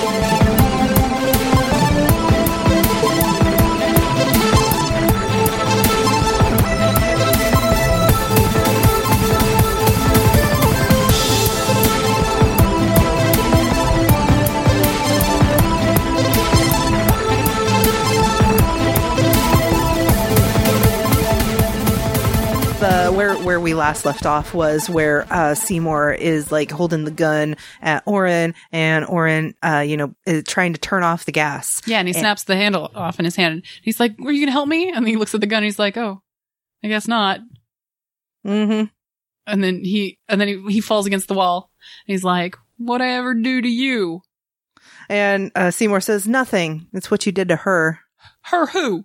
Where we last left off was where Seymour is like holding the gun at Orin, and Orin, is trying to turn off the gas. Yeah, and he snaps the handle off in his hand. He's like, "Were you gonna help me?" And he looks at the gun. And he's like, "Oh, I guess not." Mm-hmm. And then he falls against the wall. And he's like, "What'd I ever do to you?" And Seymour says, "Nothing. It's what you did to her." Her who?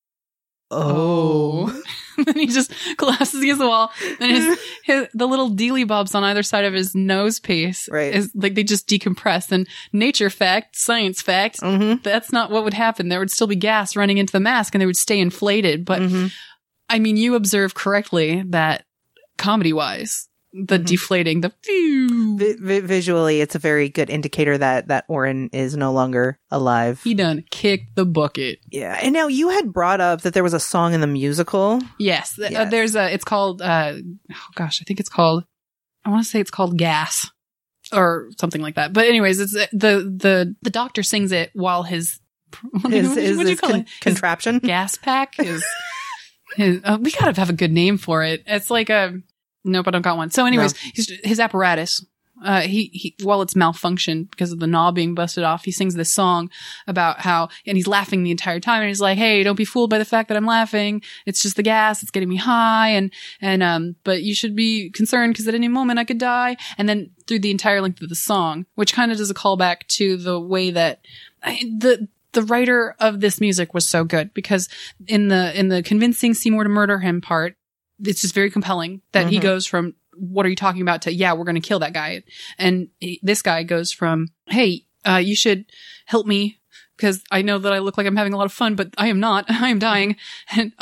Oh. Then he just collapses against the wall. And the little dealy bobs on either side of his nose piece is like they just decompress. And nature fact, science fact, that's not what would happen. There would still be gas running into the mask and they would stay inflated. But I mean, you observe correctly that comedy wise, the deflating, the phew. Visually, it's a very good indicator that Orin is no longer alive. He done kicked the bucket. Yeah. And now you had brought up that there was a song in the musical. Yes. It's called, I want to say it's called Gas or something like that. But anyways, it's the doctor sings it while his contraption? His gas pack is, we gotta have a good name for it. It's like nope, I don't got one. So anyways, his apparatus, he while it's malfunctioned because of the knob being busted off, he sings this song about how, and he's laughing the entire time. And he's like, "Hey, don't be fooled by the fact that I'm laughing. It's just the gas. It's getting me high. But you should be concerned because at any moment I could die." And then through the entire length of the song, which kind of does a callback to the way that the writer of this music was so good, because in the convincing Seymour to murder him part, it's just very compelling that he goes from, "What are you talking about?" to, "Yeah, we're going to kill that guy." And this guy goes from, "Hey, you should help me because I know that I look like I'm having a lot of fun, but I am not. I am dying." And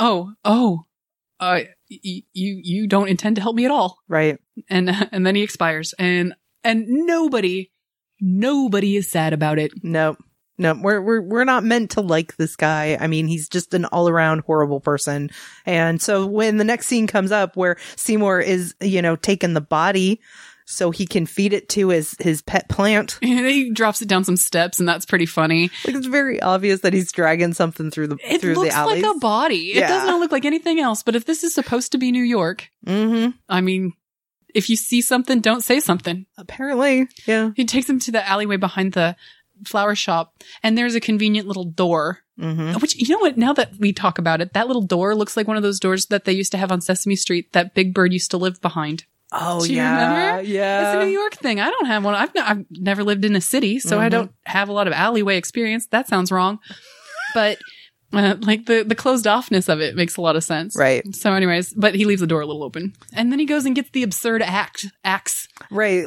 you don't intend to help me at all. Right. And then he expires and nobody is sad about it. Nope. No, we're not meant to like this guy. I mean, he's just an all-around horrible person. And so when the next scene comes up where Seymour is, taking the body so he can feed it to his pet plant. And he drops it down some steps, and that's pretty funny. Like, it's very obvious that he's dragging something through the alleys. It looks like a body. Yeah. It does not look like anything else. But if this is supposed to be New York, I mean, if you see something, don't say something. Apparently, yeah. He takes him to the alleyway behind the flower shop, and there's a convenient little door, which, you know what, now that we talk about it, that little door looks like one of those doors that they used to have on Sesame Street that Big Bird used to live behind. Oh, do you remember? Yeah. It's a New York thing. I don't have one. I've never lived in a city, so I don't have a lot of alleyway experience. That sounds wrong. But like the closed offness of it makes a lot of sense. Right. So anyways, but he leaves the door a little open. And then he goes and gets the absurd axe. Right.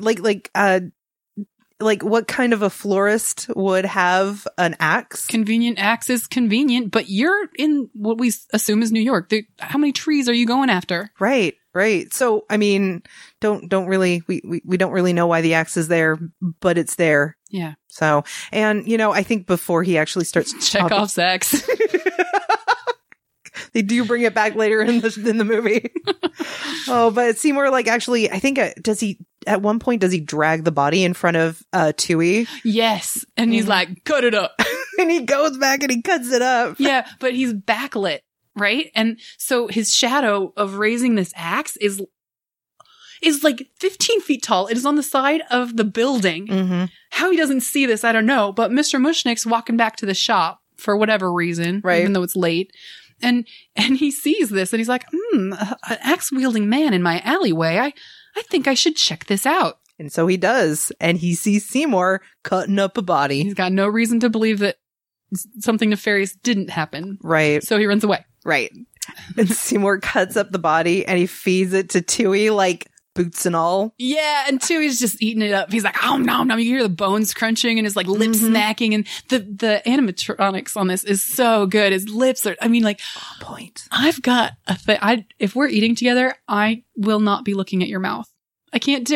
Like what kind of a florist would have an axe? Convenient axe is convenient, but you're in what we assume is New York. How many trees are you going after? Right. So, I mean, we don't really know why the axe is there, but it's there. Yeah. So, and I think before he actually starts Chekhov's axe. They do bring it back later in the movie. Oh, but Seymour, actually, I think at one point, does he drag the body in front of Tui? Yes. And he's like, "Cut it up." And he goes back and he cuts it up. Yeah, but he's backlit, right? And so his shadow of raising this axe is like 15 feet tall. It is on the side of the building. How he doesn't see this, I don't know. But Mr. Mushnick's walking back to the shop for whatever reason, right, even though it's late. And he sees this and he's like, an axe-wielding man in my alleyway. I think I should check this out. And so he does. And he sees Seymour cutting up a body. He's got no reason to believe that something nefarious didn't happen. Right. So he runs away. Right. And Seymour cuts up the body and he feeds it to Tui, boots and all. Yeah, and Tui's just eating it up. He's like, "Oh, no, no." You hear the bones crunching and his lip smacking, and the animatronics on this is so good. His lips are, on point. I've got a thing. If we're eating together, I will not be looking at your mouth. I can't do it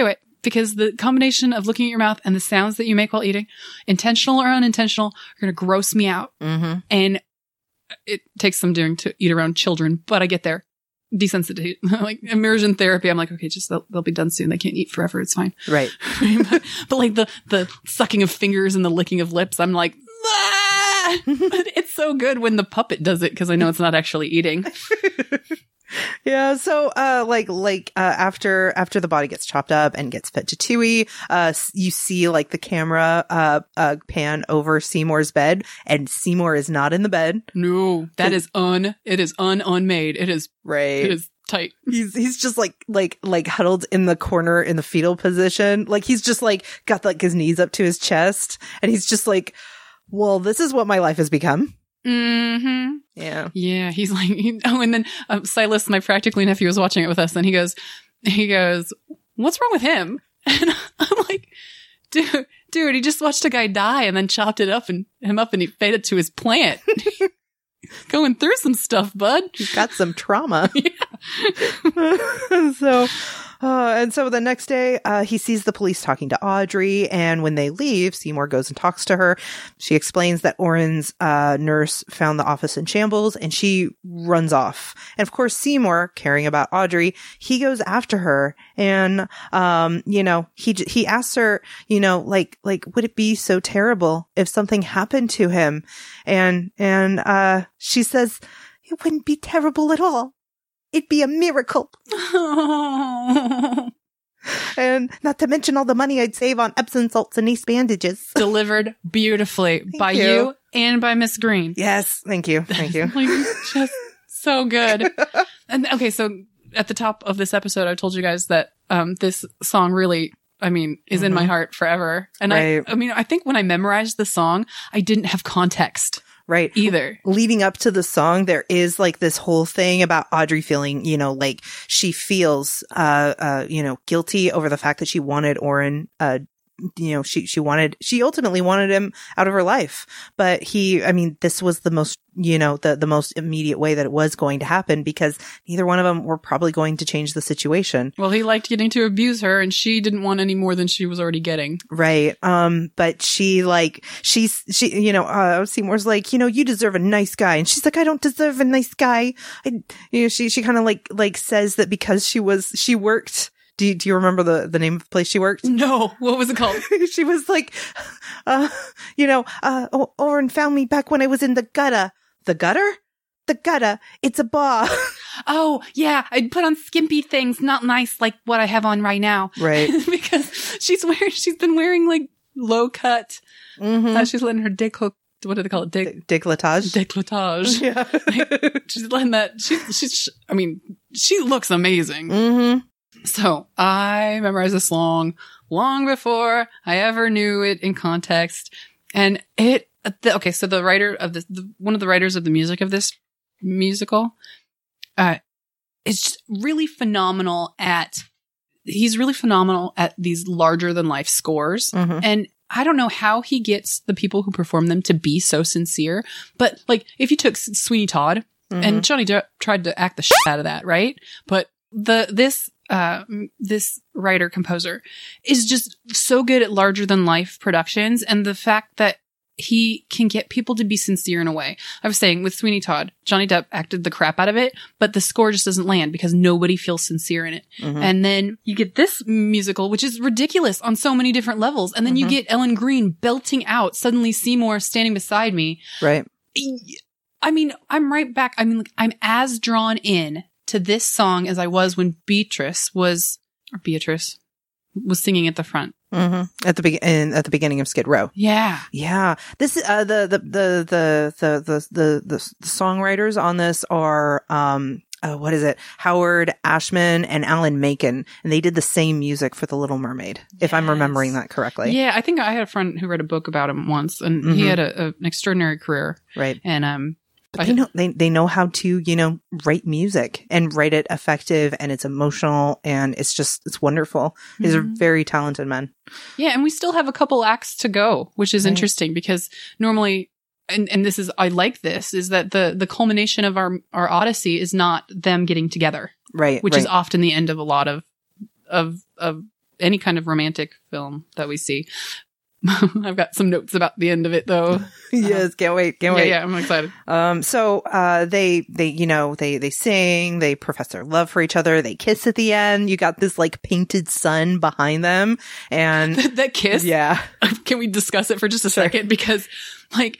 because the combination of looking at your mouth and the sounds that you make while eating, intentional or unintentional, are going to gross me out. Mm-hmm. And it takes some doing to eat around children, but I get there. Desensitization, like immersion therapy. I'm like, okay, just they'll be done soon. They can't eat forever. It's fine. Right. but like the sucking of fingers and the licking of lips, I'm like, ah! But it's so good when the puppet does it because I know it's not actually eating. Yeah. So, after the body gets chopped up and gets fed to Tui, you see like the camera, pan over Seymour's bed, and Seymour is not in the bed. No, it is unmade. It is right. It is tight. He's just like huddled in the corner in the fetal position. Like he's just like got like his knees up to his chest, and he's just like, well, this is what my life has become. Mm-hmm. Yeah. Yeah. He's like, and then Silas, my practically nephew, was watching it with us, and he goes, what's wrong with him? And I'm like, dude, he just watched a guy die and then chopped it up and he fed it to his plant. Going through some stuff, bud. He's got some trauma. Yeah. So the next day, he sees the police talking to Audrey, and when they leave, Seymour goes and talks to her. She explains that Oren's nurse found the office in shambles, and she runs off. And of course, Seymour, caring about Audrey, he goes after her, and he asks her, like would it be so terrible if something happened to him? And she says, it wouldn't be terrible at all. It'd be a miracle. And not to mention all the money I'd save on Epsom salts and ace bandages. Delivered beautifully by you and by Miss Green. Yes. Thank you. Like, just so good. And okay, so at the top of this episode, I told you guys that this song really, is in my heart forever. And right. I think when I memorized the song, I didn't have context. Right. Either. Leading up to the song, there is like this whole thing about Audrey feeling, like she feels, guilty over the fact that she wanted Oren, she ultimately wanted him out of her life. But this was the most, the most immediate way that it was going to happen, because neither one of them were probably going to change the situation. Well, he liked getting to abuse her, and she didn't want any more than she was already getting. Right. But Seymour's like, you deserve a nice guy. And she's like, I don't deserve a nice guy. She kind of like says that because she worked. Do you remember the name of the place she worked? No. What was it called? She was like, Oren found me back when I was in the gutter. The gutter? The gutter. It's a bar. Oh, yeah. I'd put on skimpy things, not nice like what I have on right now. Right. Because she's been wearing like low cut. Mm-hmm. She's letting her what do they call it? Décolletage. Décolletage. Yeah. She's letting that, she looks amazing. Mm-hmm. So I memorized this long before I ever knew it in context. And so the writer of this, one of the writers of the music of this musical, is just really phenomenal he's really phenomenal at these larger than life scores. Mm-hmm. And I don't know how he gets the people who perform them to be so sincere, but like if you took Sweeney Todd, mm-hmm. and Johnny Depp tried to act the shit out of that, right? But this writer composer is just so good at larger than life productions, and the fact that he can get people to be sincere in a way. I was saying with Sweeney Todd, Johnny Depp acted the crap out of it, but the score just doesn't land because nobody feels sincere in it. Mm-hmm. And then you get this musical, which is ridiculous on so many different levels. And then mm-hmm. you get Ellen Green belting out Suddenly Seymour standing beside me. Right. I'm right back. I'm as drawn in to this song as I was when Beatrice was singing at the front. Mm-hmm. At the beginning of Skid Row. Yeah. Yeah. This the songwriters on this are what is it? Howard Ashman and Alan Menken, and they did the same music for The Little Mermaid, if I'm remembering that correctly. Yeah, I think I had a friend who read a book about him once, and mm-hmm. he had an extraordinary career. Right. And but they know how to, write music and write it effective, and it's emotional, and it's wonderful. Mm-hmm. These are very talented men. Yeah. And we still have a couple acts to go, which is interesting because normally, and this is, I like this, is that the culmination of our Odyssey is not them getting together. Right. Which is often the end of a lot of any kind of romantic film that we see. I've got some notes about the end of it though. Yes, can't wait. Yeah, I'm excited. So they sing, they profess their love for each other, they kiss at the end. You got this like painted sun behind them, and that kiss. Yeah. Can we discuss it for just a second? Because like,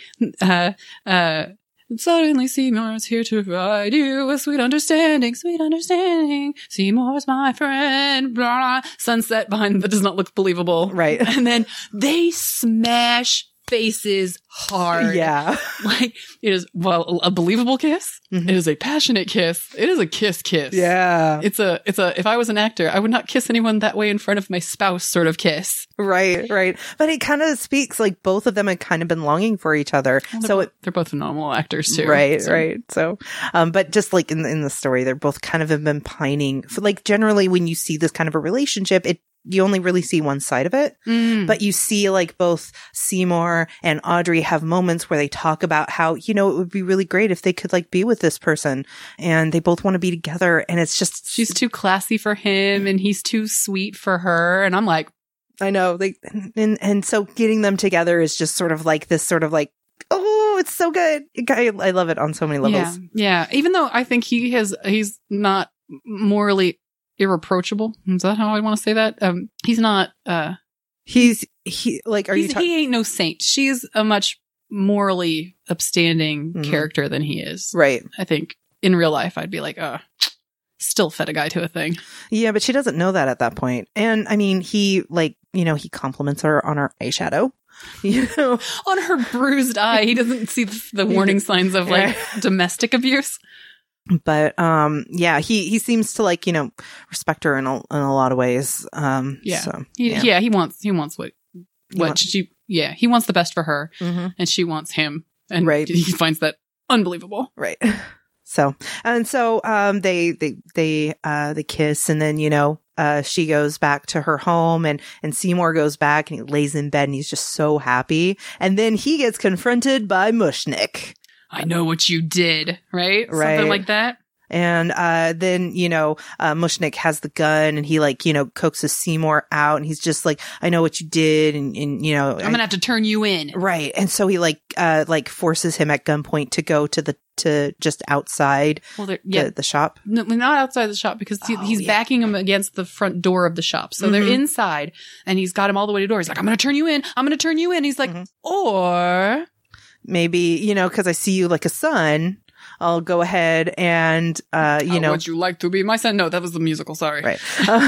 suddenly Seymour's here to provide you a sweet understanding. Seymour's my friend. Blah, blah. Sunset behind them that does not look believable. Right. And then they smash faces hard. Yeah. Like, it is, well, a believable kiss. Mm-hmm. It is a passionate kiss. It is a kiss. Yeah. It's a, if I was an actor, I would not kiss anyone that way in front of my spouse sort of kiss. Right. But it kind of speaks like both of them had kind of been longing for each other. Well, they're both phenomenal actors too. Right. So, but just like in the story, they're both kind of have been pining for, like, generally when you see this kind of a relationship, you only really see one side of it, but you see like both Seymour and Audrey have moments where they talk about how, it would be really great if they could like be with this person, and they both want to be together. And it's just, she's too classy for him and he's too sweet for her. And I'm like, I know, and so getting them together is just sort of like this sort of like, oh, it's so good. I love it on so many levels. Yeah. Even though I think he's not morally irreproachable. Is that how I want to say that? He's not, he ain't no saint. She's a much morally upstanding character than he is. Right. I think in real life, I'd be like, still fed a guy to a thing. Yeah, but she doesn't know that at that point. And I mean, he compliments her on her eyeshadow. On her bruised eye. He doesn't see the warning signs of like domestic abuse. But he seems to like, respect her in a lot of ways. He wants he wants the best for her, and she wants him, and he finds that unbelievable. Right. So they kiss, and then she goes back to her home, and Seymour goes back and he lays in bed and he's just so happy, and then he gets confronted by Mushnik. I know what you did, right? Something like that. And then, Mushnik has the gun, and he coaxes Seymour out, and he's just like, I know what you did, and I'm gonna have to turn you in. Right. And so he forces him at gunpoint to go to just outside the shop. No, not outside the shop, because he's backing him against the front door of the shop. So they're inside, and he's got him all the way to the door. He's like, I'm gonna turn you in. He's like, or maybe, because I see you like a son, I'll go ahead and, would you like to be my son? No, that was the musical. Sorry. Right.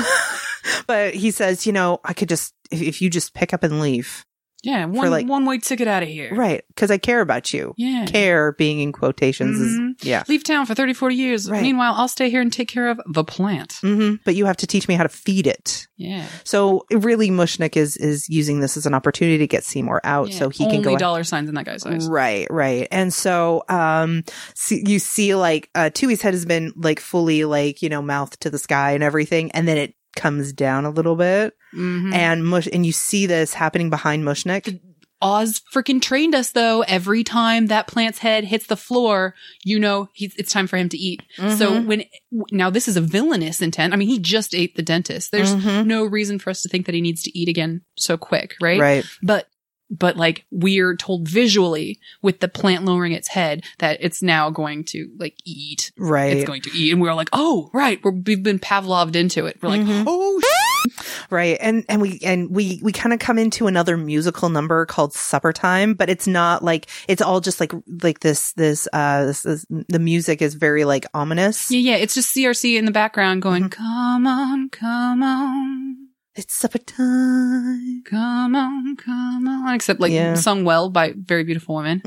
But he says, I could just, if you just pick up and leave. Yeah. One way ticket out of here. Right. Because I care about you. Yeah. Care being in quotations is, leave town for 30, 40 years. Right. Meanwhile, I'll stay here and take care of the plant. But you have to teach me how to feed it. Yeah. So really Mushnik is using this as an opportunity to get Seymour out, so he can go. Only dollar signs in that guy's eyes. Right. And so, you see Tui's head has been fully mouthed to the sky and everything. And then it comes down a little bit, and you see this happening behind Mushnik. Oz freaking trained us, though. Every time that plant's head hits the floor, it's time for him to eat. So now this is a villainous intent. I mean, he just ate the dentist. There's no reason for us to think that he needs to eat again so quick, right? Right. But we're told visually with the plant lowering its head that it's now going to eat. Right. It's going to eat. And we're like, oh, right. We've been Pavloved into it. We're like, oh, right. And we kind of come into another musical number called Supper Time, but it's not it's all just this, the music is very ominous. Yeah. It's just CRC in the background going, come on, come on. It's supper time. Come on. Except sung well by very beautiful women.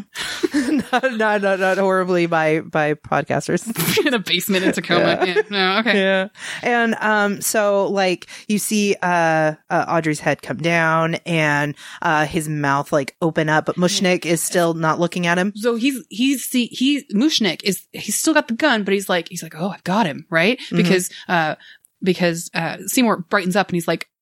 Not horribly by podcasters. In a basement in Tacoma. Yeah. No, okay. Yeah. And so you see Audrey's head come down and his mouth open up, but Mushnik is still not looking at him. So Mushnik he's still got the gun, but he's like, oh, I've got him, right? Because Seymour brightens up and he's like,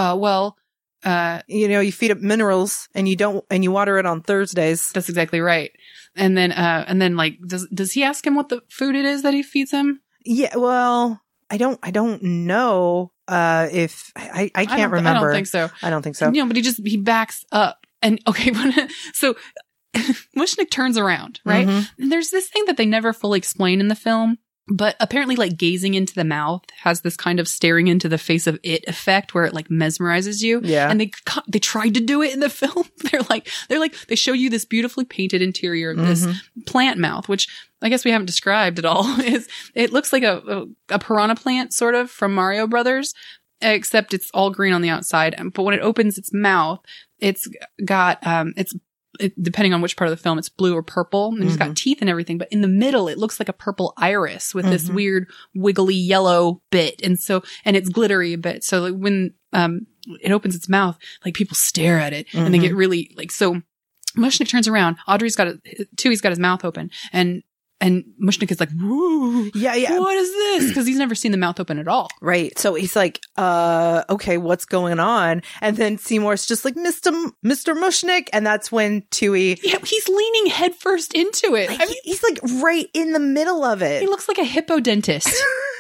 you feed up minerals and you water it on Thursdays. That's exactly right. And then does he ask him what the food it is that he feeds him? Yeah. Well, I don't know. if I can't remember. I don't think so. I don't think so. But he backs up. And okay, so Mushnik turns around, right? Mm-hmm. And there's this thing that they never fully explain in the film. But apparently, like, gazing into the mouth has this kind of staring into the face of it effect where it like mesmerizes you. Yeah. And they tried to do it in the film. They show you this beautifully painted interior of this plant mouth, which I guess we haven't described at all. It looks like a piranha plant sort of from Mario Brothers, except it's all green on the outside. But when it opens its mouth, it's got, depending on which part of the film, it's blue or purple, and it's got teeth and everything. But in the middle, it looks like a purple iris with this weird wiggly yellow bit, and it's glittery a bit. So like when it opens its mouth, like people stare at it, and they get really like. So Mushnik turns around. Tui's got his mouth open, and Mushnik is like, woo, yeah. What is this? Because he's never seen the mouth open at all. Right. So he's like, okay, what's going on? And then Seymour's just like, Mr. Mushnik. And that's when Tui. Yeah, he's leaning headfirst into it. Like, he's like right in the middle of it. He looks like a hippo dentist.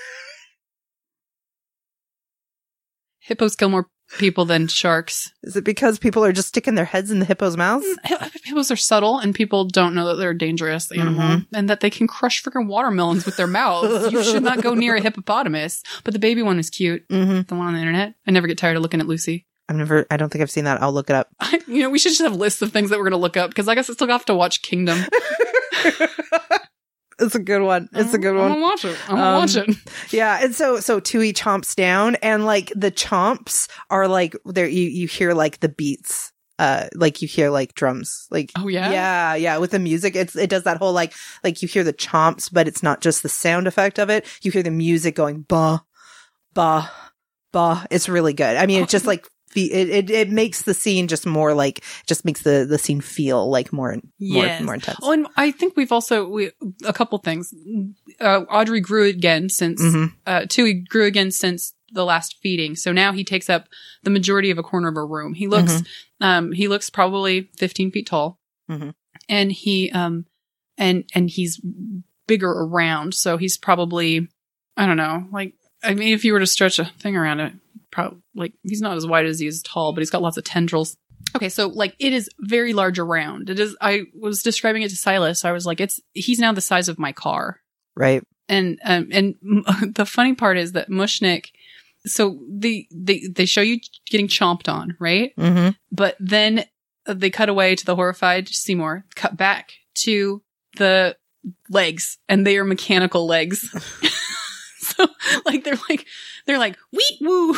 Hippos kill more people than sharks. Is it because people are just sticking their heads in the hippo's mouths? Hippos are subtle, and people don't know that they're a dangerous animal and that they can crush freaking watermelons with their mouths. You should not go near a hippopotamus. But the baby one is cute. The one on the internet. I never get tired of looking at Lucy. I don't think I've seen that. I'll look it up. We should just have lists of things that we're going to look up, because I guess I still have to watch Kingdom. It's a good one. I'm gonna watch it. Yeah. And so Tui chomps down, and like the chomps are like there. You hear like the beats. Like you hear like drums. Like, oh yeah. Yeah. With the music, it does that whole like you hear the chomps, but it's not just the sound effect of it. You hear the music going bah, bah, bah. It's really good. I mean, it's just like. It makes the scene just more like, just makes the scene feel like more intense. Oh, and I think a couple things. Audrey grew again since, Tui grew again since the last feeding. So now he takes up the majority of a corner of a room. He looks probably 15 feet tall. And he, and he's bigger around. So he's probably, I don't know, like, I mean, if you were to stretch a thing around it, probably like he's not as wide as he is tall, but he's got lots of tendrils. Okay, so like it is very large around. It is. I was describing it to Silas. I was like, he's now the size of my car, right? And the funny part is that Mushnik. So they show you getting chomped on, right? But then they cut away to the horrified Seymour, cut back to the legs, and they are mechanical legs. So like they're like wee woo.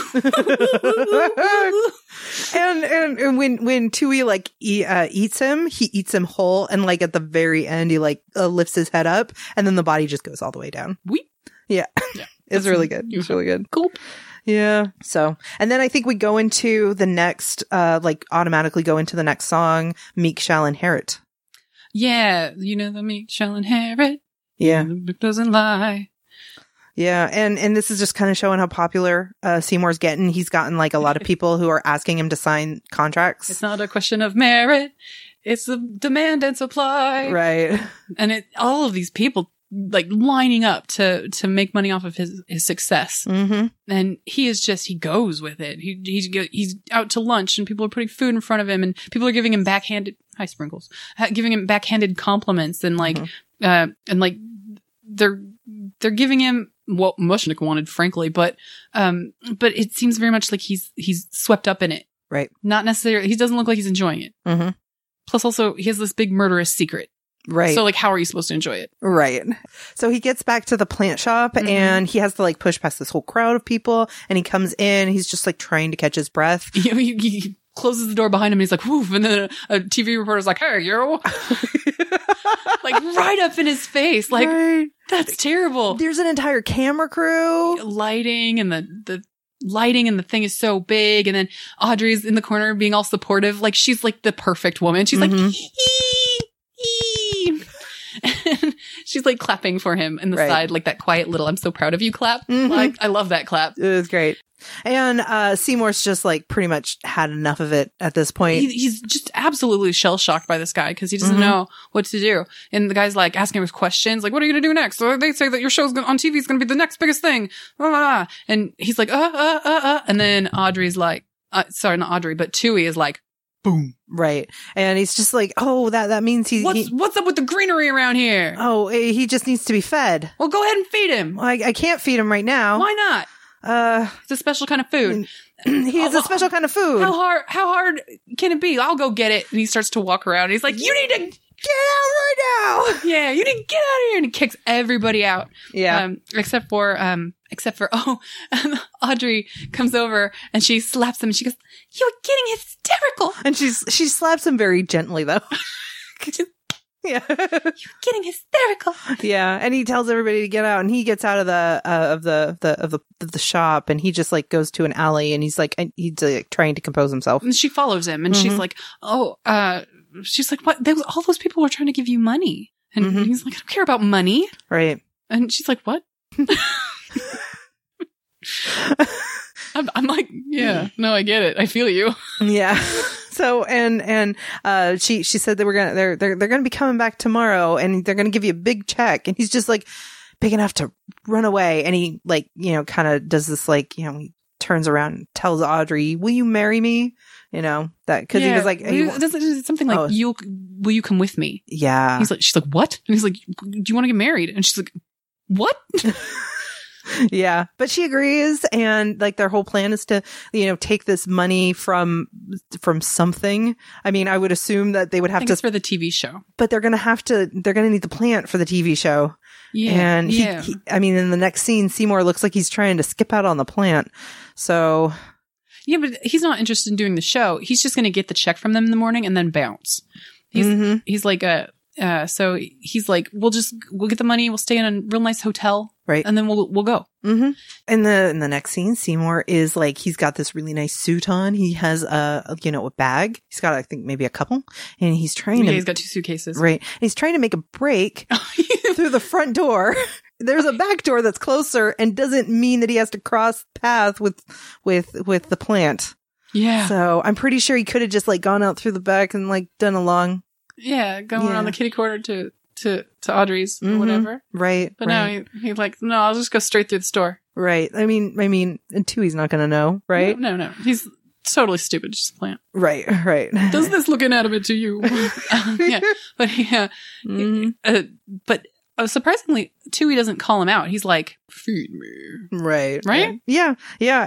and when Tui like eats him, he eats him whole, and like at the very end he like lifts his head up, and then the body just goes all the way down. Wee. Yeah. It's really good. It's really good. Cool. Yeah. So, and then I think we go into the next automatically go into the next song, Meek shall inherit. Yeah, the meek shall inherit. Yeah. The book doesn't lie. Yeah, and this is just kind of showing how popular Seymour's getting. He's gotten like a lot of people who are asking him to sign contracts. It's not a question of merit; it's the demand and supply, right? And all of these people like lining up to make money off of his success, and he goes with it. He's out to lunch, and people are putting food in front of him, and people are giving him backhanded compliments, and like they're giving him what Mushnik wanted, frankly, but it seems very much like he's swept up in it. Right. Not necessarily, he doesn't look like he's enjoying it. Plus also, he has this big murderous secret. Right. So like, how are you supposed to enjoy it? Right. So he gets back to the plant shop and he has to like push past this whole crowd of people, and he comes in, he's just like trying to catch his breath. He closes the door behind him and he's like, woof, and then a TV reporter's like, hey, yo. Like right up in his face. Like, right. That's terrible. There's an entire camera crew. Lighting, and the lighting and the thing is so big, and then Audrey's in the corner being all supportive. Like she's like the perfect woman. She's like, and she's like clapping for him in the side, like that quiet little "I'm so proud of you" clap. Like I love that clap. It was great. And Seymour's just like pretty much had enough of it at this point. He's just absolutely shell shocked by this guy because he doesn't know what to do. And the guy's like asking him questions, like, "What are you going to do next?" So they say that your show's on TV is going to be the next biggest thing. Blah, blah, blah. And he's like, And then Audrey's like, sorry, not Audrey, but Tui is like, boom. Right. And he's just like, oh, that means what's up with the greenery around here? Oh, he just needs to be fed. Well, go ahead and feed him. Well, I can't feed him right now. Why not? It's a special kind of food. He is a special kind of food. How hard can it be? I'll go get it. And he starts to walk around. He's like, you need to get out right now. Yeah, you need to get out of here. And he kicks everybody out. Yeah. Except for Audrey comes over and she slaps him and she goes, "You're getting hysterical." And she slaps him very gently though. Yeah. "You're getting hysterical." Yeah. And he tells everybody to get out, and he gets out of the shop, and he just like goes to an alley, and he's like trying to compose himself. And she follows him, and she's like, she's like, "What? All those people were trying to give you money." And he's like, "I don't care about money." Right. And she's like, "What?" I'm like, yeah, no, I get it. I feel you. Yeah. So, and she said they're gonna be coming back tomorrow, and they're gonna give you a big check. And he's just like big enough to run away. And he like, kind of does this like, he turns around and tells Audrey, "Will you marry me?" That, cause he was like, something like, will you come with me? Yeah. She's like, what? And he's like, "Do you want to get married?" And she's like, "What?" Yeah, but she agrees, and like their whole plan is to, take this money from something. I mean, I would assume that they would have to it's for the TV show, but they're gonna need the plant for the TV show. Yeah, and he, I mean, in the next scene, Seymour looks like he's trying to skip out on the plant. So yeah, but he's not interested in doing the show. He's just gonna get the check from them in the morning and then bounce. He's like so he's like, we'll get the money, we'll stay in a real nice hotel. Right. And then we'll go. Mm-hmm. In the next scene, Seymour is like, he's got this really nice suit on. He has a bag. He's got, I think, maybe a couple, and he's trying he's got 2 suitcases. Right. And he's trying to make a break through the front door. There's a back door that's closer, and doesn't mean that he has to cross path with the plant. Yeah. So I'm pretty sure he could have just like gone out through the back and like done a long. Yeah. Going on the kitty corner to Audrey's or whatever. Right. But no, he's like, "No, I'll just go straight through the store." Right. I mean, and Tui's not going to know, right? No. He's totally stupid. Just a plant. Right. Does this look inanimate to you? Yeah. But yeah. But surprisingly, Tui doesn't call him out. He's like, "Feed me." Right. Yeah.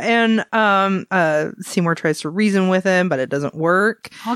And Seymour tries to reason with him, but it doesn't work. I'll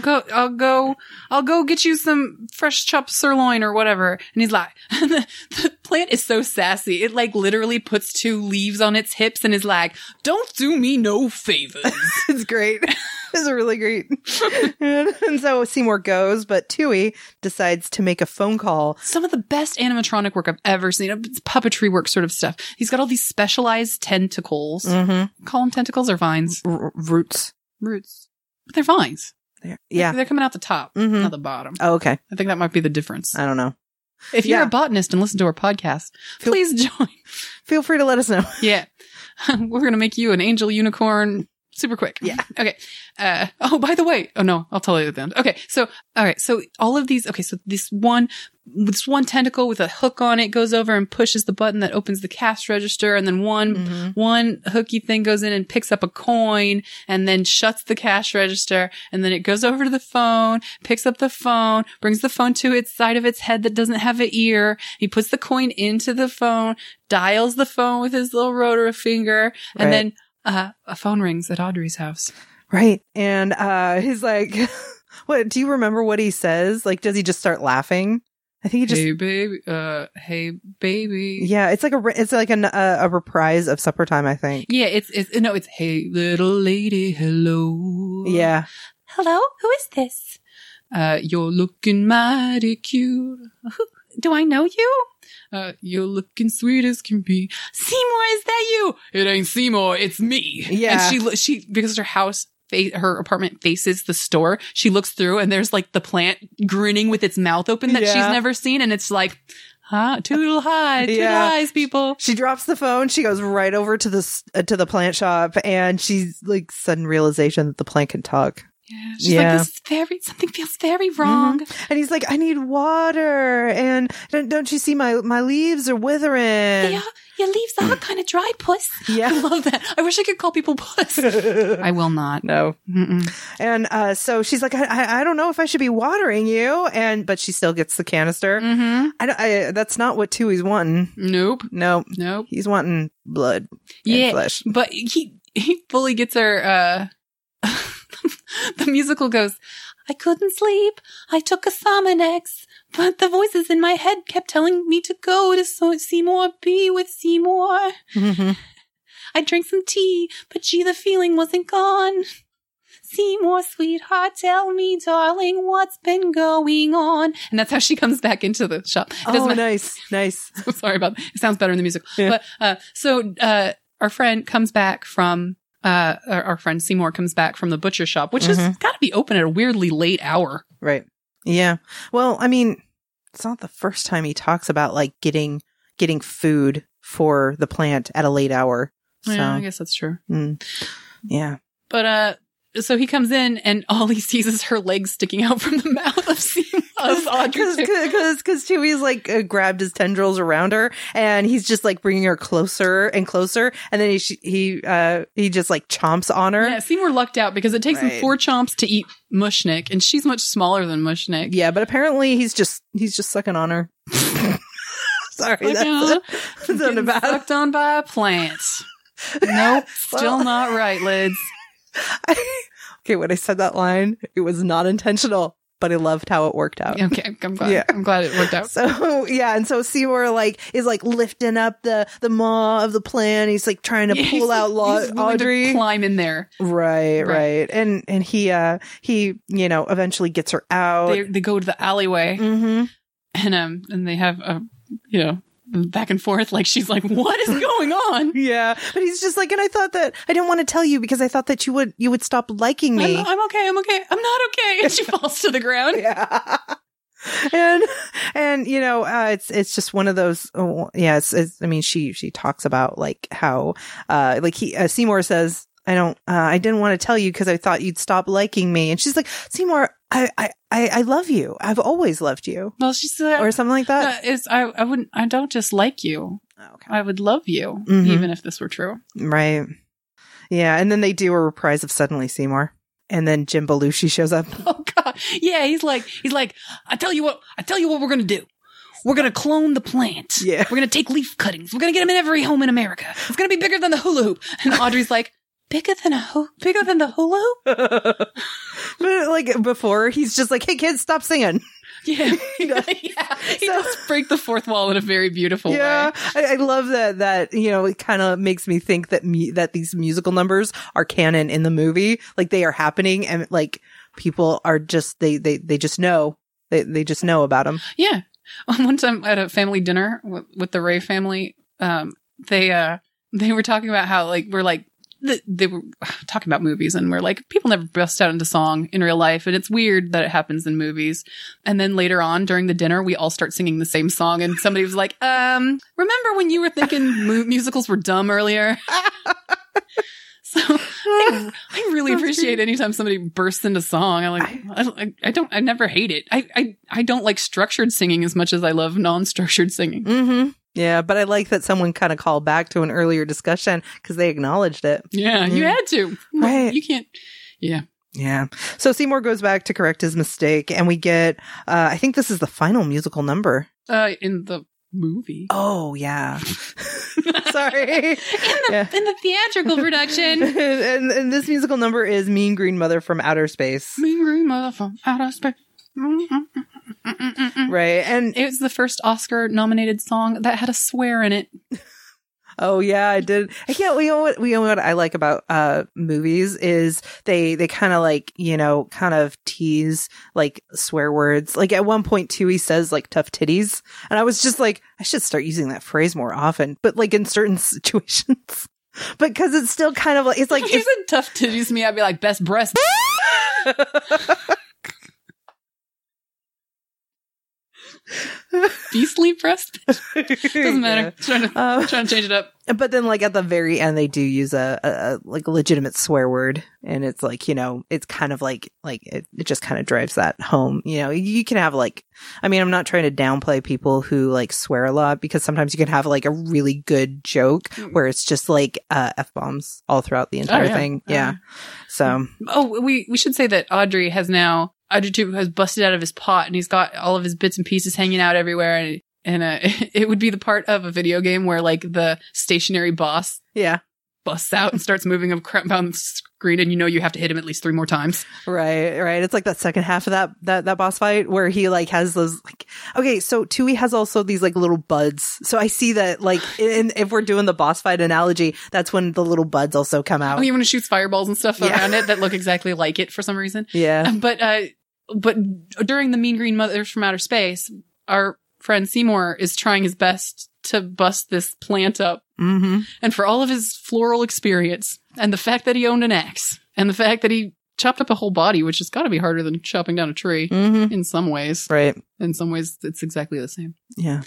go get you some fresh chopped sirloin or whatever. And he's like, the plant is so sassy. It like literally puts 2 leaves on its hips and is like, "Don't do me no favors." It's great. It's really great. And so Seymour goes, but Tui decides to make a phone call. Some of the best animatronic work I've ever seen. It's puppetry work sort of stuff. He's got all these specialized tentacles. Mm-hmm. Call them tentacles or vines? Roots. But they're vines. Yeah. They're coming out the top, not the bottom. Oh, okay. I think that might be the difference. I don't know. If you're a botanist and listen to our podcast, please join. Feel free to let us know. Yeah. We're going to make you an angel unicorn super quick. Yeah. Okay. By the way. Oh no, I'll tell you at the end. Okay. So, all right. So all of these, okay. So this one tentacle with a hook on it goes over and pushes the button that opens the cash register. And then one hooky thing goes in and picks up a coin and then shuts the cash register. And then it goes over to the phone, picks up the phone, brings the phone to its side of its head that doesn't have an ear. He puts the coin into the phone, dials the phone with his little rotor finger, and then a phone rings at Audrey's house. Right. And he's like, what, do you remember what he says? Like, does he just start laughing? I think he just, hey baby. Yeah, it's like a reprise of Supper Time, I think. Yeah, it's hey little lady, hello. Yeah. Hello, who is this? You're looking mighty cute. Do I know you? You're looking sweet as can be. Seymour, is that you? It ain't Seymour, it's me. Yeah. And she because her apartment faces the store, she looks through and there's like the plant grinning with its mouth open that she's never seen. And it's like, Toodle hi, toodle highs, people. She drops the phone. She goes right over to the plant shop, and she's like sudden realization that the plant can talk. Yeah, she's like, something feels very wrong. Mm-hmm. And he's like, I need water, and don't you see my leaves are withering? Your leaves are kind of dry, puss. Yeah. I love that. I wish I could call people puss. I will not. No. Mm-mm. And so she's like, I don't know if I should be watering you, but she still gets the canister. Mm-hmm. That's not what Tui's wanting. Nope. He's wanting blood and flesh. But he fully gets her. The musical goes, I couldn't sleep. I took a Sominex, but the voices in my head kept telling me to go to Seymour, be with Seymour. Mm-hmm. I drank some tea, but gee, the feeling wasn't gone. Seymour, sweetheart, tell me, darling, what's been going on? And that's how she comes back into the shop. Nice. So sorry about that. It sounds better in the musical. Yeah. But so our friend comes back from our friend Seymour comes back from the butcher shop, which has got to be open at a weirdly late hour. Right. Yeah. Well, I mean, it's not the first time he talks about like getting food for the plant at a late hour. So, Yeah, I guess that's true. Yeah. But so he comes in and all he sees is her legs sticking out from the mouth of Seymour. Because Tui's like grabbed his tendrils around her, and he's just like bringing her closer and closer, and then he just like chomps on her. Yeah, Seymour lucked out because it takes him 4 chomps to eat Mushnik, and she's much smaller than Mushnik. Yeah, but apparently he's just sucking on her. Sorry, that's sucked on by a plant. Nope, still not right, Lids. Okay, when I said that line, it was not intentional, but I loved how it worked out. Okay, I'm glad. Yeah. I'm glad it worked out. So yeah, and so Seymour is lifting up the maw of the plant. He's like trying to pull out Audrey, to climb in there. Right. And he eventually gets her out. They go to the alleyway, and they have back and forth. Like she's like, "What is going on?" Yeah, but he's just like, and I thought that I didn't want to tell you because I thought that you would stop liking me. I'm okay. I'm not okay. And she falls to the ground. Yeah. And it's just one of those. I mean, she talks about like how Seymour says, I didn't want to tell you because I thought you'd stop liking me. And she's like, Seymour, I love you. I've always loved you. Well, she said, or something like that. I don't just like you. Okay. I would love you, even if this were true. Right. Yeah. And then they do a reprise of Suddenly Seymour. And then Jim Belushi shows up. Oh God. Yeah. He's like, I tell you what we're going to do. We're going to clone the plant. Yeah. We're going to take leaf cuttings. We're going to get them in every home in America. It's going to be bigger than the hula hoop. And Audrey's like, bigger than the hula hoop? But like before, he's just like, hey kids, stop singing. Yeah. He does break the fourth wall in a very beautiful way. I love that, it kind of makes me think that these musical numbers are canon in the movie. Like they are happening and like people are just, they just know. They just know about them. Yeah. One time at a family dinner with the Ray family, they were talking about how like, they were talking about movies and we're like, people never bust out into song in real life. And it's weird that it happens in movies. And then later on during the dinner, we all start singing the same song. And somebody was like, remember when you were thinking musicals were dumb earlier? So I really appreciate anytime somebody bursts into song. I never hate it. I don't like structured singing as much as I love non-structured singing. Mm-hmm. Yeah, but I like that someone kind of called back to an earlier discussion because they acknowledged it. Yeah, you had to. Right. You can't. Yeah. Yeah. So Seymour goes back to correct his mistake, and we get, I think this is the final musical number. In the movie. Oh, yeah. Sorry. In the theatrical production. and this musical number is Mean Green Mother from Outer Space. Mean Green Mother from Outer Space. Right. And it was the first Oscar nominated song that had a swear in it. Oh yeah, I did. I can't. We know what I like about movies is they kind of like kind of tease like swear words. Like at one point Tui says like tough titties, and I was just like, I should start using that phrase more often. But like in certain situations, but because it's still kind of like it's like if you said tough titties to me, I'd be like best breast. Beastly breast. Doesn't matter. Yeah. Trying to change it up. But then, like, at the very end, they do use a like legitimate swear word, and it's like, you know, it's kind of like it just kind of drives that home. You know, you can have like, I mean, I'm not trying to downplay people who like swear a lot, because sometimes you can have like a really good joke where it's just like F-bombs all throughout the entire thing. Yeah. So. Oh, we should say that Audrey 2 has busted out of his pot, and he's got all of his bits and pieces hanging out everywhere, and it would be the part of a video game where like the stationary boss busts out and starts moving around the screen, and you know you have to hit him at least 3 more times. Right. It's like that second half of that boss fight where he like has those like, okay, so Tui has also these like little buds. So I see that like if we're doing the boss fight analogy, that's when the little buds also come out. Oh, you want to shoot fireballs and stuff around it that look exactly like it for some reason. Yeah. But during the Mean Green Mothers from Outer Space, our friend Seymour is trying his best to bust this plant up. Mm-hmm. And for all of his floral experience, and the fact that he owned an axe, and the fact that he chopped up a whole body, which has got to be harder than chopping down a tree in some ways. Right. In some ways, it's exactly the same. Yeah.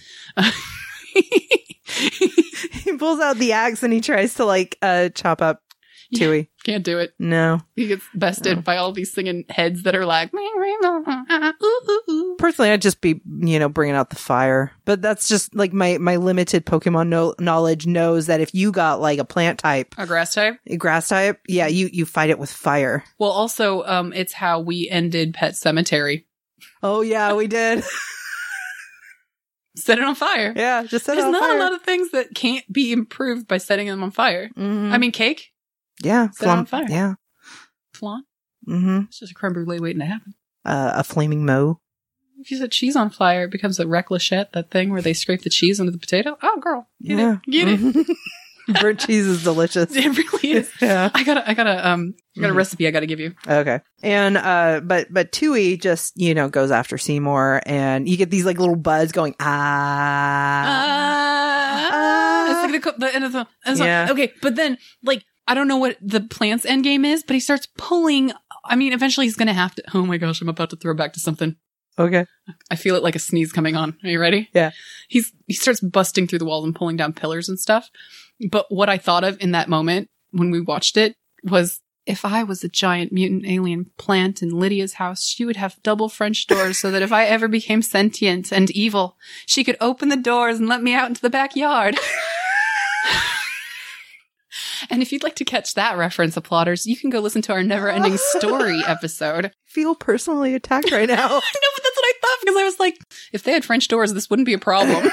He pulls out the axe and he tries to like chop up Tui. Can't do it. No. He gets bested by all these singing heads that are like, personally, I'd just be, you know, bringing out the fire. But that's just like my limited Pokemon knowledge knows that if you got like a plant type, a grass type, yeah, you fight it with fire. Well, also, it's how we ended Pet Cemetery. Oh yeah, we did. Set it on fire. Yeah, just set it on fire. There's not a lot of things that can't be improved by setting them on fire. Mm-hmm. I mean, cake. Yeah. Set it on fire. Yeah. Flan. Mm-hmm. It's just a creme brulee waiting to happen. A flaming moe. If you set cheese on fire, it becomes a reclechette, that thing where they scrape the cheese under the potato. Oh, girl. Get it. Burnt cheese is delicious. It really is. Yeah. I got a recipe I gotta give you. Okay. And, but Tui just, you know, goes after Seymour, and you get these like little buds going, It's like the end of the song. Yeah. Okay. But then, like, I don't know what the plant's end game is, but he starts pulling. I mean, eventually he's going to have to. Oh my gosh, I'm about to throw back to something. Okay. I feel it like a sneeze coming on. Are you ready? Yeah. He starts busting through the walls and pulling down pillars and stuff. But what I thought of in that moment when we watched it was, if I was a giant mutant alien plant in Lydia's house, she would have double French doors so that if I ever became sentient and evil, she could open the doors and let me out into the backyard. And if you'd like to catch that reference, applauders, you can go listen to our Never Ending Story episode. I feel personally attacked right now. I know, but that's what I thought, because I was like, if they had French doors, this wouldn't be a problem.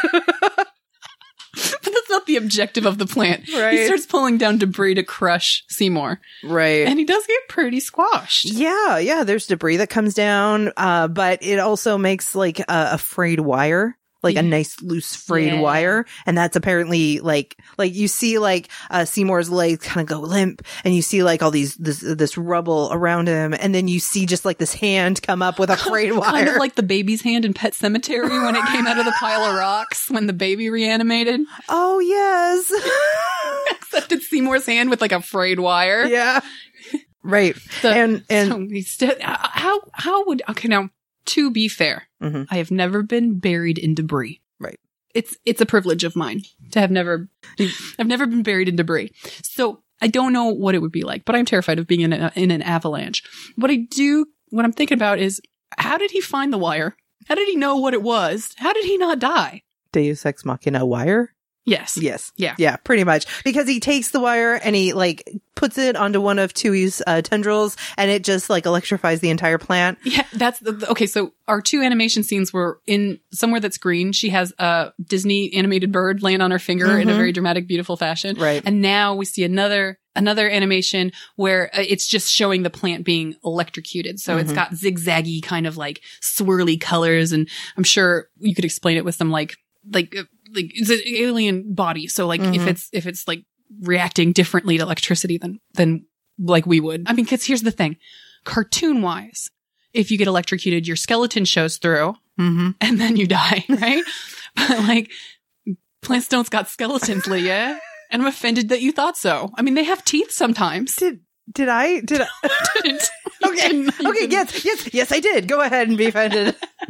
But that's not the objective of the plant. Right. He starts pulling down debris to crush Seymour. Right. And he does get pretty squashed. Yeah. There's debris that comes down, but it also makes like a frayed wire. Like a nice loose frayed wire. And that's apparently like you see like, Seymour's legs kind of go limp, and you see like all this rubble around him. And then you see just like this hand come up with a frayed wire. Kind of like the baby's hand in Pet Sematary when it came out of the pile of rocks when the baby reanimated. Oh, yes. Except it's Seymour's hand with like a frayed wire. Yeah. Right. And so how would, okay, now, to be fair, I have never been buried in debris. Right. It's a privilege of mine to have I've never been buried in debris. So I don't know what it would be like, but I'm terrified of being in an avalanche. What I'm thinking about is, how did he find the wire? How did he know what it was? How did he not die? Deus Ex Machina wire? Yes. Yeah. Yeah, pretty much. Because he takes the wire and he like puts it onto one of Tui's tendrils, and it just like electrifies the entire plant. Yeah, that's okay. So our 2 animation scenes were in somewhere that's green. She has a Disney animated bird laying on her finger in a very dramatic, beautiful fashion. Right. And now we see another animation where it's just showing the plant being electrocuted. So it's got zigzaggy kind of like swirly colors, and I'm sure you could explain it with some like it's an alien body. So like if it's like reacting differently to electricity than like we would. I mean, cause here's the thing, cartoon wise, if you get electrocuted, your skeleton shows through and then you die, right? But like plants don't got skeletons, Lydia. And I'm offended that you thought so. I mean, they have teeth sometimes. Did I? Okay. Yes, I did. Go ahead and be offended.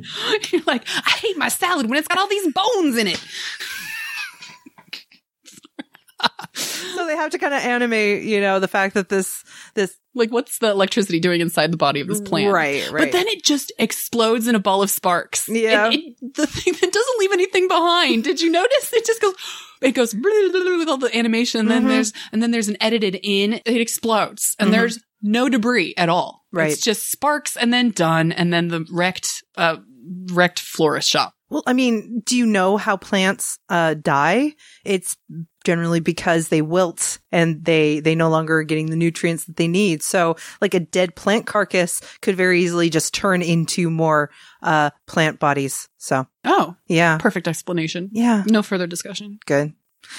You're like, I hate my salad when it's got all these bones in it. So they have to kind of animate, the fact that this like, what's the electricity doing inside the body of this plant? Right. But then it just explodes in a ball of sparks. Yeah. The thing that doesn't leave anything behind. Did you notice? It goes with all the animation. And then there's an edited in. It explodes. And there's no debris at all. Right. It's just sparks and then done. And then the wrecked florist shop. Well, I mean, do you know how plants die? It's generally because they wilt and they no longer are getting the nutrients that they need. So like a dead plant carcass could very easily just turn into more plant bodies. So. Oh. Yeah. Perfect explanation. Yeah. No further discussion. Good.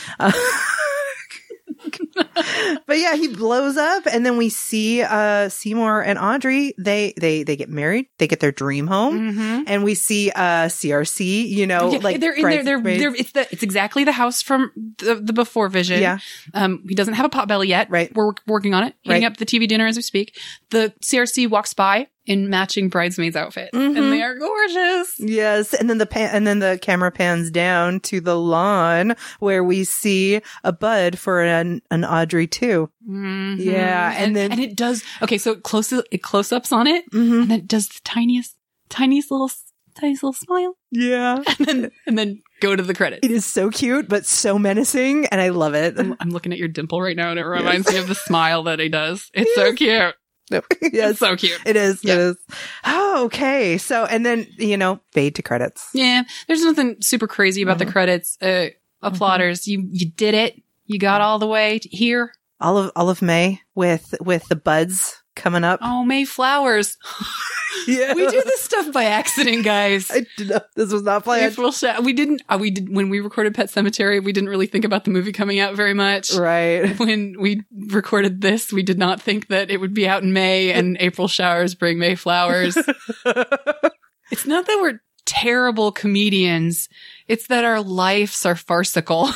But yeah, he blows up, and then we see Seymour and Audrey. They get married. They get their dream home, and we see CRC. Like they're in there. It's exactly the house from the before vision. Yeah. He doesn't have a potbelly yet. Right. We're working on it. Heating up the TV dinner as we speak. The CRC walks by in matching bridesmaids outfit, and they are gorgeous. Yes, and then the camera pans down to the lawn where we see a bud for an Audrey too. Mm-hmm. Yeah, and it does. Okay, so it close ups on it, and then it does the tiniest little smile. Yeah, and then go to the credits. It is so cute, but so menacing, and I love it. I'm looking at your dimple right now, and it reminds me of the smile that he does. It's so cute. No. Yeah, it's so cute. It is. Yeah. It is. Oh, okay. So, and then, fade to credits. Yeah. There's nothing super crazy about the credits. Applauders. You did it. You got all the way here. All of May with the buds coming up. Oh, May flowers. Yeah. We do this stuff by accident, guys. This was not planned. We did when we recorded Pet Sematary, we didn't really think about the movie coming out very much. Right. When we recorded this, we did not think that it would be out in May and April showers bring May flowers. It's not that we're terrible comedians. It's that our lives are farcical.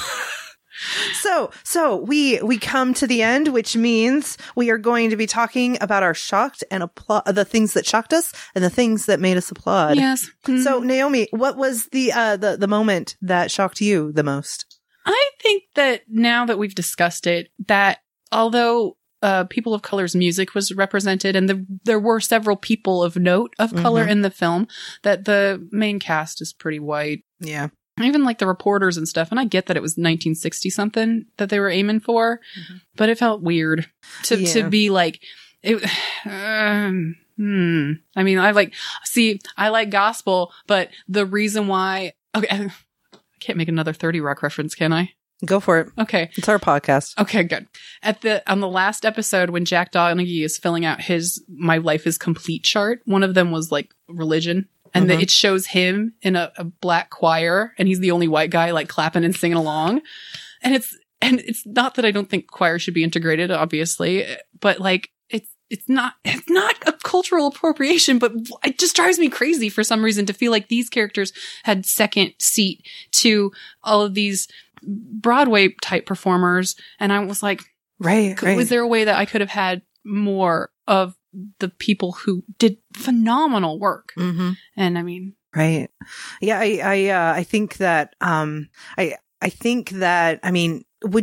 So we come to the end, which means we are going to be talking about our shocked and the things that shocked us and the things that made us applaud. Yes. Mm-hmm. So Naomi, what was the moment that shocked you the most? I think that now that we've discussed it, that although people of color's music was represented and there were several people of note of color in the film, that the main cast is pretty white. Yeah. Even like the reporters and stuff. And I get that it was 1960 something that they were aiming for, but it felt weird to be like, it, I mean, I like gospel, but the reason why, okay, I can't make another 30 Rock reference, can I? Go for it. Okay. It's our podcast. Okay, good. On the last episode, when Jack Donaghy is filling out his My Life is Complete chart, one of them was like religion. And it shows him in a black choir, and he's the only white guy like clapping and singing along. And it's not that I don't think choir should be integrated, obviously, but like it's not a cultural appropriation, but it just drives me crazy for some reason to feel like these characters had second seat to all of these Broadway type performers. And I was like, right. Was there a way that I could have had more of the people who did phenomenal work? And I mean, right. Yeah. I think that, I think that, I mean,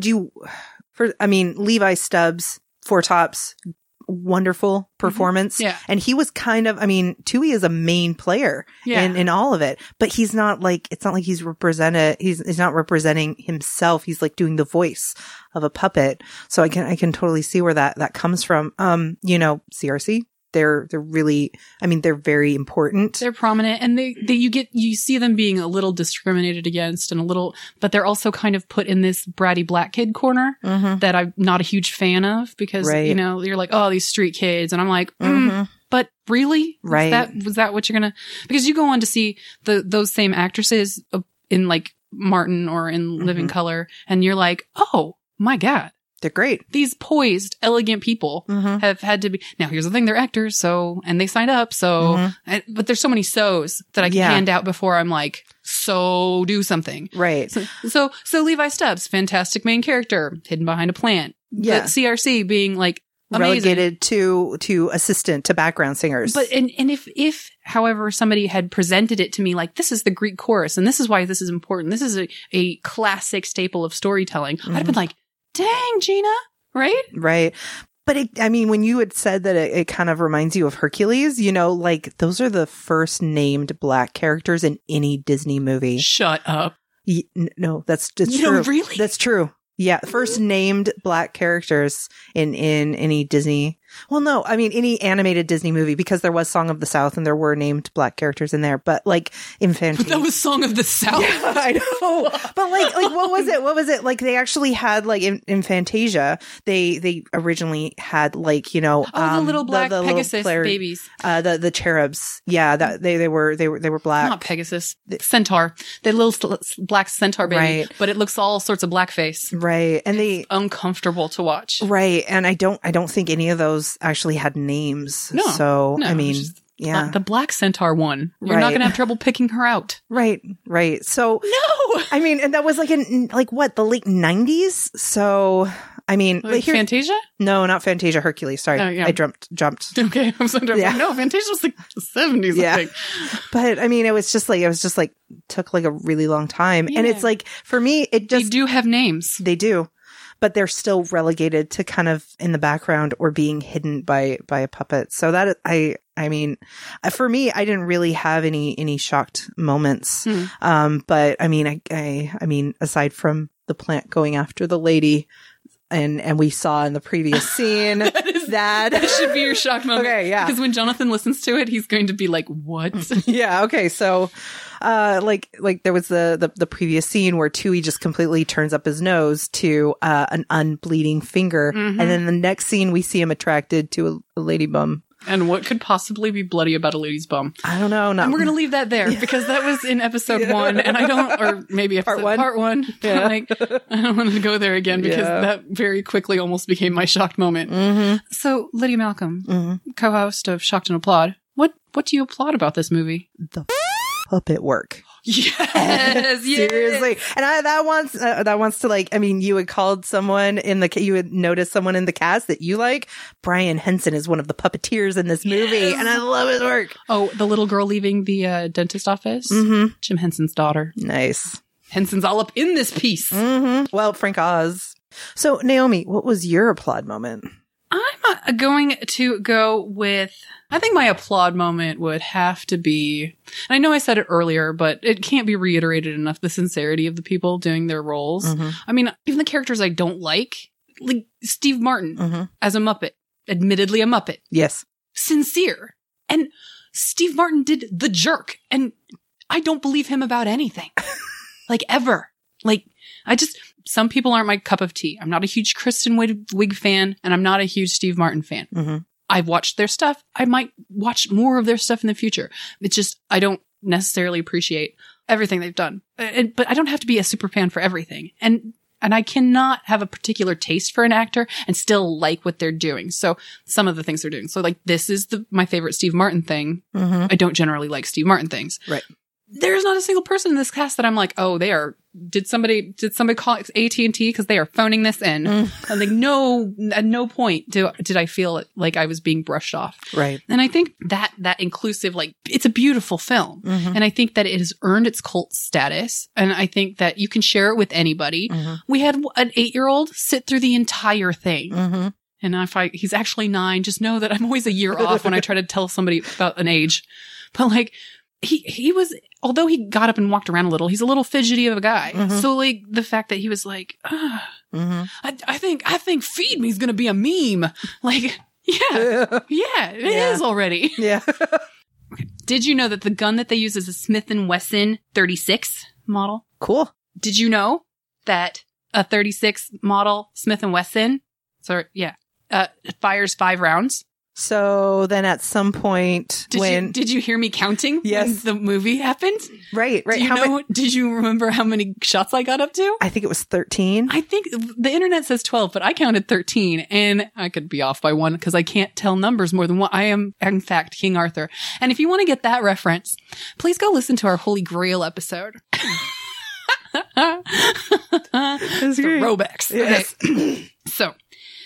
Levi Stubbs, Four Tops, wonderful performance. Yeah. And he was kind of, Tui is a main player in all of it, but he's not like, it's not like he's not representing himself. He's like doing the voice of a puppet. So I can totally see where that comes from. CRC, they're really, they're very important. They're prominent, and you see them being a little discriminated against and but they're also kind of put in this bratty black kid corner that I'm not a huge fan of because, you're like, oh, these street kids. And I'm like, but really? Right. Was that what you're going to, because you go on to see those same actresses in like Martin or in Living Color, and you're like, oh my God. They're great. These poised, elegant people have had to be. Now, here's the thing: they're actors, and they signed up. But there's so many so's that I can hand out before I'm like, so do something. Right. So Levi Stubbs, fantastic main character, hidden behind a plant. Yeah. But CRC being like relegated to assistant, to background singers. But, and if, however, somebody had presented it to me like, this is the Greek chorus and this is why this is important. This is a classic staple of storytelling. I'd have been like, dang, Gina, right? Right. But when you had said that it kind of reminds you of Hercules, like those are the first named black characters in any Disney movie. Shut up. No, that's true. No, really? That's true. Yeah, first named black characters in any Disney. Well, no, any animated Disney movie, because there was Song of the South and there were named black characters in there. But like in Fantasia, but that was Song of the South. Yeah, I know. But like what was it? What was it? Like they actually had like in Fantasia, they originally had like the little black the Pegasus babies, the cherubs. Yeah, that they were black. Not Pegasus, centaur. The little black centaur baby, right. But it looks all sorts of blackface. Right, and it's uncomfortable to watch. Right, and I don't think any of those actually had names. No, so no, yeah, the black centaur one. You're not going to have trouble picking her out. Right. So no, and that was like in the late 90s. So Fantasia? No, not Fantasia. Hercules. Sorry, I jumped. Okay, I'm so no, Fantasia was like the 70s. Yeah, I think. But it was just like took like a really long time, and it's like for me, it just they do have names. They do. But they're still relegated to kind of in the background or being hidden by a puppet. So that for me, I didn't really have any shocked moments. But aside from the plant going after the lady, and we saw in the previous scene that should be your shock moment. Okay, yeah. Because when Jonathan listens to it, he's going to be like, "What?" Yeah. Okay. So, like there was the previous scene where Tui just completely turns up his nose to an unbleeding finger, and then the next scene we see him attracted to a lady bum. And what could possibly be bloody about a lady's bum? I don't know. And we're going to leave that there because that was in episode 1 and I don't, or maybe episode part one. Yeah. Like, I don't want to go there again because that very quickly almost became my shocked moment. So Lydia Malcolm, co-host of Shocked and Applaud. What do you applaud about this movie? The puppet work. Yes, seriously. And that wants to like, you had called someone you had noticed someone in the cast that you like. Brian Henson is one of the puppeteers in this movie, and I love his work. Oh, the little girl leaving the dentist office? Jim Henson's daughter. Nice. Henson's all up in this piece. Well, Frank Oz. So, Naomi, what was your applaud moment? I'm going to go with, I think my applaud moment would have to be, and I know I said it earlier, but it can't be reiterated enough, the sincerity of the people doing their roles. Even the characters I don't like Steve Martin as a Muppet, admittedly a Muppet. Yes. Sincere. And Steve Martin did The Jerk, and I don't believe him about anything. Ever. Some people aren't my cup of tea. I'm not a huge Kristen Wiig fan, and I'm not a huge Steve Martin fan. I've watched their stuff. I might watch more of their stuff in the future. It's just, I don't necessarily appreciate everything they've done. But I don't have to be a super fan for everything. And I cannot have a particular taste for an actor and still like what they're doing. So some of the things they're doing. So this is my favorite Steve Martin thing. I don't generally like Steve Martin things. Right. There's not a single person in this cast that I'm like, oh, did somebody call AT&T because they are phoning this in? I'm no, at no point did I feel like I was being brushed off. Right. And I think that inclusive, it's a beautiful film. And I think that it has earned its cult status. And I think that you can share it with anybody. We had an 8-year-old sit through the entire thing. And if he's actually 9, just know that I'm always a year off when I try to tell somebody about an age. But he was, although he got up and walked around a little, he's a little fidgety of a guy. So the fact that he was like, I think Feed Me's gonna be a meme. It is already. Yeah. Did you know that the gun that they use is a Smith & Wesson 36 model? Cool. Did you know that a 36 model Smith & Wesson, fires 5 rounds? So then at some point did you hear me counting? Yes. When the movie happened? Right. Did you remember how many shots I got up to? I think it was 13. I think the internet says 12, but I counted 13 and I could be off by 1 because I can't tell numbers more than 1. I am in fact King Arthur. And if you want to get that reference, please go listen to our Holy Grail episode. That's great. Throwbacks. Yes. Okay. So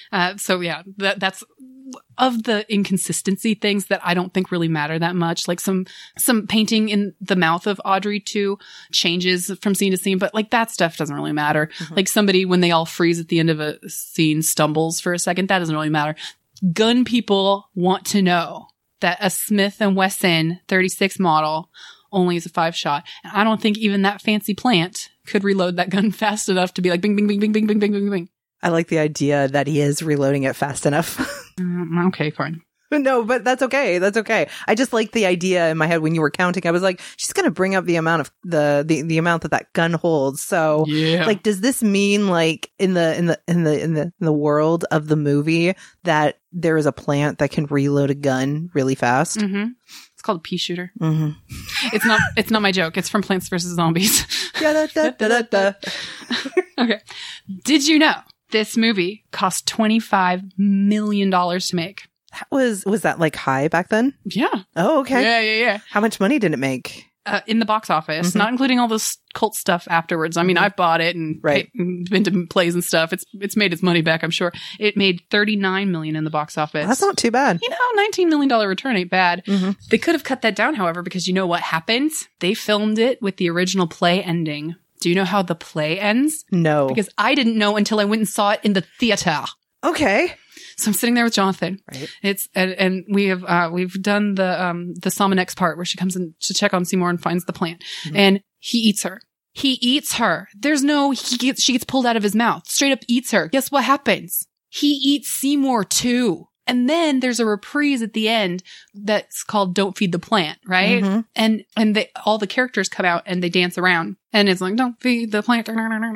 So yeah, that's of the inconsistency things that I don't think really matter that much. Like some painting in the mouth of Audrey too changes from scene to scene, but like that stuff doesn't really matter. Mm-hmm. Like somebody, when they all freeze at the end of a scene, stumbles for a second, that doesn't really matter. Gun people want to know that a Smith & Wesson 36 model only is a 5-shot. And I don't think even that fancy plant could reload that gun fast enough to be like bing, bing, bing, bing, bing, bing, bing, bing, bing. I like the idea that he is reloading it fast enough. Okay, fine. No, but that's okay. That's okay. I just like the idea in my head when you were counting. I was like, she's going to bring up the amount of the amount that gun holds. So, yeah. Like, does this mean like in the world of the movie that there is a plant that can reload a gun really fast? Mm-hmm. It's called a pea shooter. Mm-hmm. It's not my joke. It's from Plants vs. Zombies. Da-da-da-da-da. Okay. Did you know this movie cost $25 million to make? Was that like high back then? Yeah. Oh, okay. Yeah. How much money did it make? In the box office, not including all this cult stuff afterwards. I mean, I've bought it and been to plays and stuff. It's made its money back, I'm sure. It made $39 million in the box office. That's not too bad. You know, $19 million return ain't bad. Mm-hmm. They could have cut that down, however, because you know what happened? They filmed it with the original play ending. Do you know how the play ends? No. Because I didn't know until I went and saw it in the theater. Okay. So I'm sitting there with Jonathan. Right. And we've done the Somanex part where she comes in to check on Seymour and finds the plant. Mm-hmm. And he eats her. He eats her. She gets pulled out of his mouth. Straight up eats her. Guess what happens? He eats Seymour too. And then there's a reprise at the end that's called Don't Feed the Plant, right? Mm-hmm. And all the characters come out and they dance around. And it's like, don't feed the plant.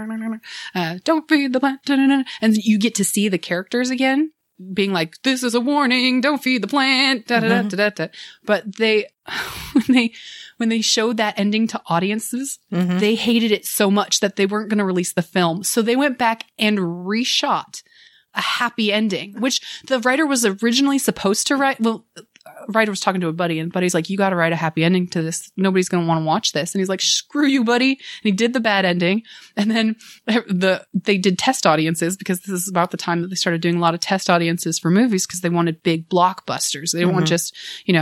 Don't feed the plant. And you get to see the characters again being like, this is a warning. Don't feed the plant. But when they showed that ending to audiences, they hated it so much that they weren't going to release the film. So they went back and reshot a happy ending, which the writer was originally supposed to write. Well, writer was talking to a buddy and buddy's like, you got to write a happy ending to this. Nobody's going to want to watch this. And he's like, screw you, buddy. And he did the bad ending. And then they did test audiences because this is about the time that they started doing a lot of test audiences for movies because they wanted big blockbusters. They didn't want just,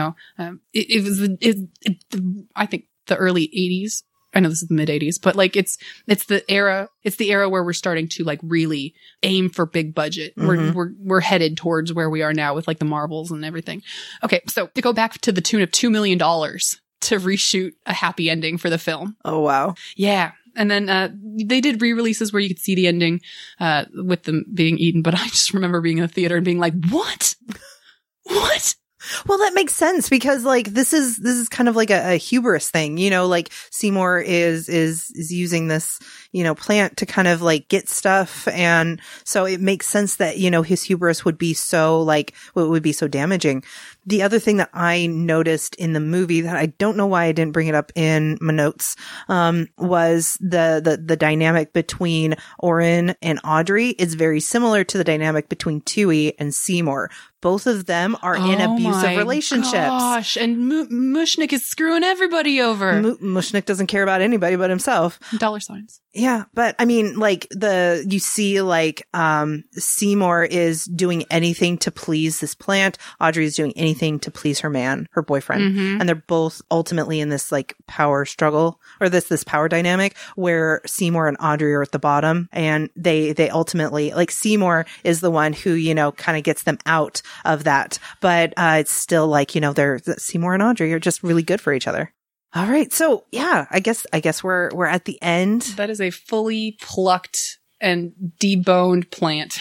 I think the early 80s. I know this is the mid 80s, but like it's the era where we're starting to like really aim for big budget. We're headed towards where we are now with like the Marvels and everything. Okay. So to go back to the tune of $2 million to reshoot a happy ending for the film. Oh, wow. Yeah. And then, they did re-releases where you could see the ending, with them being eaten. But I just remember being in the theater and being like, what? Well, that makes sense because like this is kind of like a hubris thing, you know, like Seymour is using this, you know, plant to kind of like get stuff. And so it makes sense that, you know, his hubris would be so damaging. The other thing that I noticed in the movie that I don't know why I didn't bring it up in my notes, was the dynamic between Oren and Audrey is very similar to the dynamic between Tui and Seymour. Both of them are in abusive relationships. Gosh, and Mushnick is screwing everybody over. Mushnick doesn't care about anybody but himself. $signs. Yeah, but I mean, like you see like Seymour is doing anything to please this plant. Audrey is doing anything to please her boyfriend, and they're both ultimately in this like power struggle or this power dynamic where Seymour and Audrey are at the bottom, and they ultimately like Seymour is the one who, you know, kind of gets them out of that, but it's still like, you know, Seymour and Audrey are just really good for each other. All right, so yeah, I guess we're at the end. That is a fully plucked and deboned plant.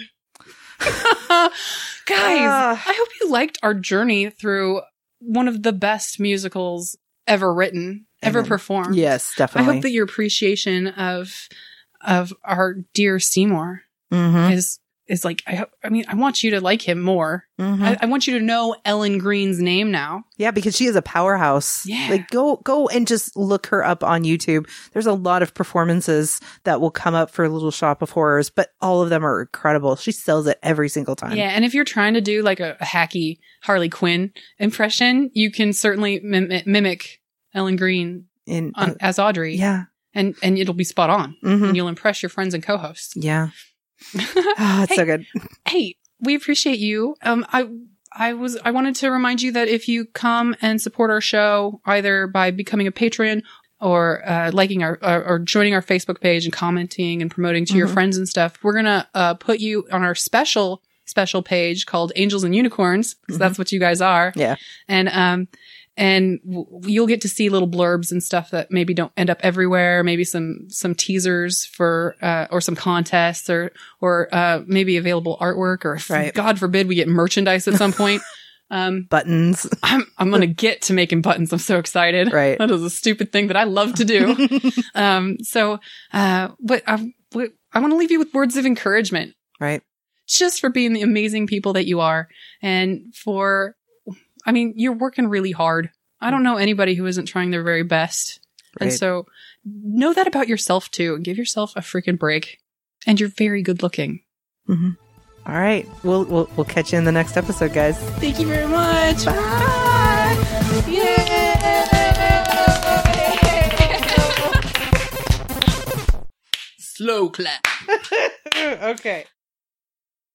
Guys, I hope you liked our journey through one of the best musicals ever written, ever performed. Yes, definitely. I hope that your appreciation of our dear Seymour is like, I want you to like him more. I want you to know Ellen Green's name now. Yeah, because she is a powerhouse. Yeah. Like go and just look her up on YouTube. There's a lot of performances that will come up for Little Shop of Horrors, but all of them are incredible. She sells it every single time. Yeah, and if you're trying to do like a hacky Harley Quinn impression, you can certainly mimic Ellen Green as Audrey. Yeah. And it'll be spot on. And you'll impress your friends and co-hosts. Yeah. Oh, it's so good. Hey, we appreciate you. I wanted to remind you that if you come and support our show, either by becoming a patron or liking or joining our Facebook page and commenting and promoting to your friends and stuff, we're gonna put you on our special page called Angels and Unicorns, because that's what you guys are. Yeah. And you'll get to see little blurbs and stuff that maybe don't end up everywhere. Maybe some teasers for, or some contests or maybe available artwork, or Right. God forbid we get merchandise at some point. Buttons. I'm going to get to making buttons. I'm so excited. Right. That is a stupid thing that I love to do. But I want to leave you with words of encouragement. Right. Just for being the amazing people that you are, and you're working really hard. I don't know anybody who isn't trying their very best. Right. And so know that about yourself too, and give yourself a freaking break. And you're very good looking. Mm-hmm. All right. We'll catch you in the next episode, guys. Thank you very much. Bye. Yay! Slow clap. Okay.